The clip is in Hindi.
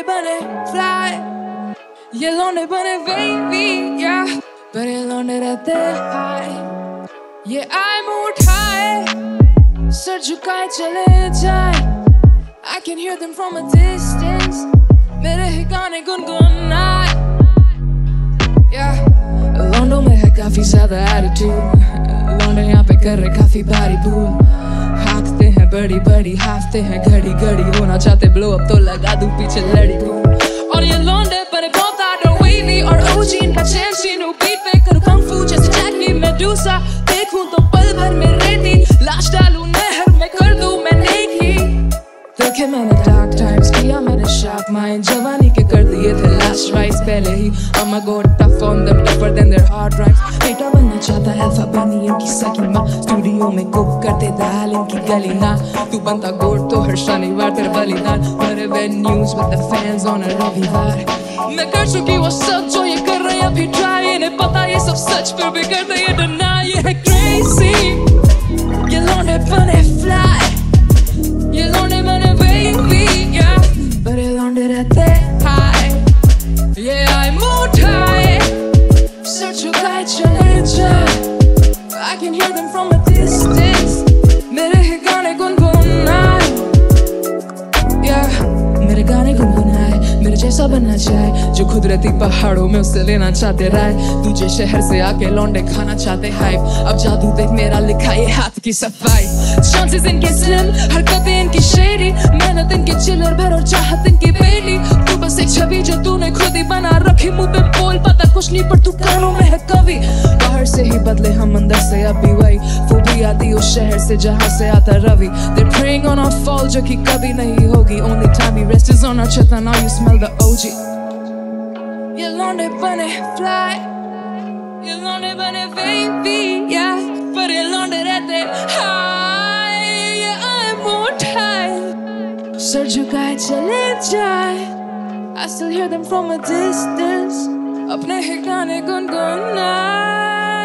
बने fly, ये लौंडे बने wavy, yeah, पर ये लौंडे रहते high, ये I'm उठाए, सर झुकाए चले जाए, I can hear them from a distance, मेरे ही गाने गुनगुनाए, yeah, लौंडों में है काफी ज़्यादा attitude, लौंडे यहाँ पे कर रहे काफी भारी भूल, हाकते हैं बड़ी बड़ी, हाफते हैं घड़ी घड़ी, होना चाहते blow up तो लगा दूं पीछे लड़ी को, और ये लौंडे बने बहुत आडर wavy और OG इनका चैन शीनू बीट पे करूँ kung fu जैसे जैकी मेडूसा, देखूं तो पल भर में रेती, लाश डालूं नहर में कर दूं मैं नेकी, देखे मैंने dark times किया मैंने sharp mind, जवानी के कर दिए थे last rites पहले ही, I'ma go tough on them tougher than their hard drives, बेटा बनना चाहता alpha बनी इनकी सकी माँ, स्टूडियो में कुक करते दाल इनकी गली ना, तू बनता गोट तो हर शनिवार तेरे बलिदान, बड़े venues with the fans on a रविवार, मैं कर चुकी वो सब जो ये कर रहे हैं अभी try, इन्हें पता ये सब सच फिर भी करते ये deny, ये है crazy, ये लौंडे बने fly, ये लौंडे बने wavy, yeah, पर ये लौंडे रहते high, yeah, I'm उठाए, सर झुकाए चले जाए, I can hear them from a distance, मेरे ही गाने गुनगुनाए, yeah, मेरे गाने गुनगुनाए, मेरे जैसा बनना चाहे, जो खुद रहती पहाड़ों में उससे लेना चाहते राय, तुझे शहर से आके लौंडे खाना चाहते हाइप, अब जादू देख मेरा लिखा ये हाथ की सफाई, चांसेस इनके स्लिम, हरकतें इनकी शेरी, मेहनत इनकी चिलर भर और चाहत इनकी बेली, तू बस एक छवि जो तूने खुद ही बना रखी, मुंह पे बोल पता कुछ नहीं पर तू कानों में है कवि, बाहर से ही बदले हम अंदर से अब भी वही, फोबी आती उस शहर से जहाँ से आता Ravi, they're preying on our fall जो कि कभी नहीं होगी, only time we rest is on our chest and now you smell the OG, ये लौंडे बने fly, ये लौंडे बने wavy, yeah, पर ये लौंडे रहते high, yeah, I'm उठाए, सर झुकाए चले जाए, I still hear them from a distance, अपने ही गाने गुनगुनाए.